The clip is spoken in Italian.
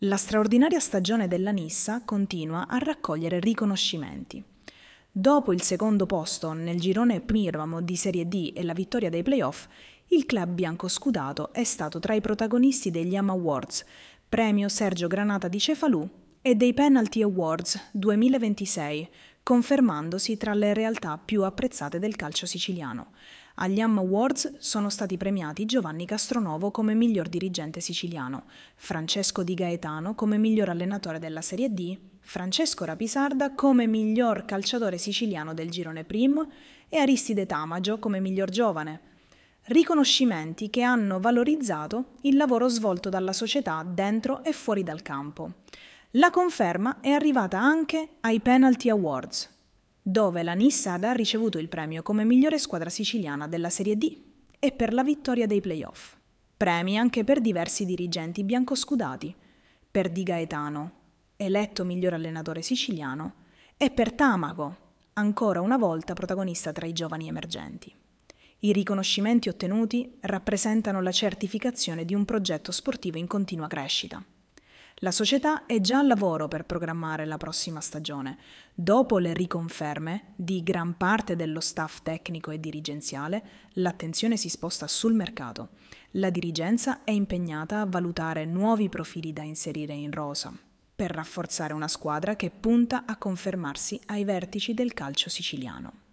La straordinaria stagione della Nissa continua a raccogliere riconoscimenti. Dopo il secondo posto nel girone Piramo di Serie D e la vittoria dei playoff, il club biancoscudato è stato tra i protagonisti degli Am Awards, premio Sergio Granata di Cefalù, e dei Penalty Awards 2026, confermandosi tra le realtà più apprezzate del calcio siciliano. Agli Am Awards sono stati premiati Giovanni Castronovo come miglior dirigente siciliano, Francesco Di Gaetano come miglior allenatore della Serie D, Francesco Rapisarda come miglior calciatore siciliano del girone Prim e Aristide Tamagio come miglior giovane. Riconoscimenti che hanno valorizzato il lavoro svolto dalla società dentro e fuori dal campo. La conferma è arrivata anche ai Penalty Awards, dove la Nissada ha ricevuto il premio come migliore squadra siciliana della Serie D e per la vittoria dei playoff. Premi anche per diversi dirigenti biancoscudati, per Di Gaetano, eletto miglior allenatore siciliano, e per Tamago, ancora una volta protagonista tra i giovani emergenti. I riconoscimenti ottenuti rappresentano la certificazione di un progetto sportivo in continua crescita. La società è già al lavoro per programmare la prossima stagione. Dopo le riconferme di gran parte dello staff tecnico e dirigenziale, l'attenzione si sposta sul mercato. La dirigenza è impegnata a valutare nuovi profili da inserire in rosa, per rafforzare una squadra che punta a confermarsi ai vertici del calcio siciliano.